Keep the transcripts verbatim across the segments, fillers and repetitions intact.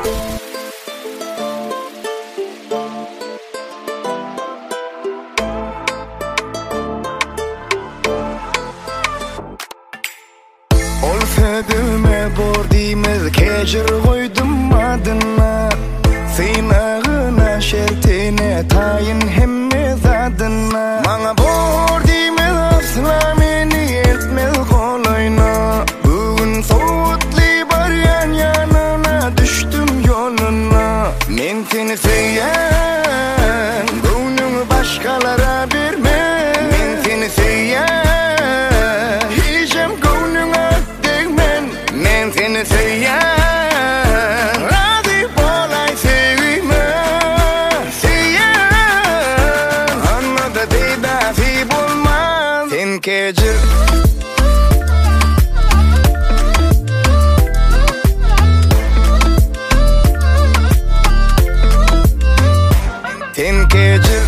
Olfedime bordimiz kecir koydum adına Seynağına şertine tayin hemmiz adına Mana bordimiz asla meni etmez kolayna Bugün soğutli baryan yanına düştüm yoluna Men seni seyen gönlümü başkalara verme Men seni seyen seni seyen razı bolay sevime seyen anladı dedasi bulmaz sen kecir sen kecir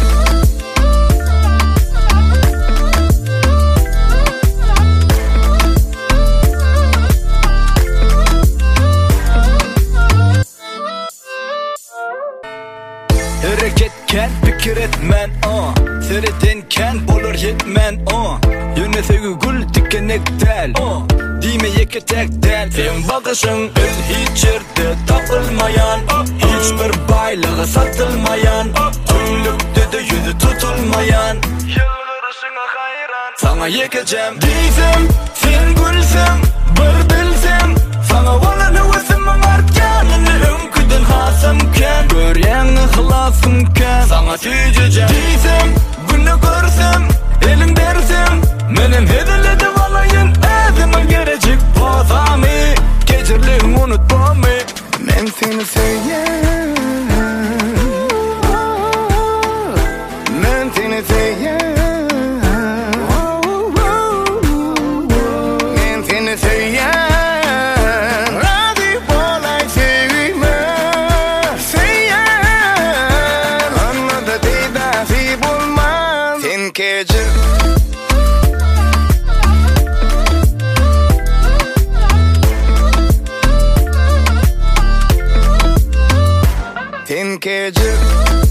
Hareketken fikir etmen o Seyredenken bolur yetmen o Yöne sevgi gül dikenektel o Dime yeketekten Sen bakışın el hiç yerde takılmayan Hiçbir baylığı satılmayan Tümlükte de yüzü tutulmayan Yılgırışına hayran Sana yekeceğim Diysem sen gülsem Bir bilsem Sana olanı vesim artkanını Önküden hasımken Göryen ıhlasımken Sana tüyeceğim Diysem günü görsem Elim dersem Menem hediledi valayın Ezime gelecek pozamı Geçirliğim unutma mı Men seni seyen Men seni seyen Men seni seyen razı bolay sevime seyen anladı dedasi bulmaz sen kecir sen kecir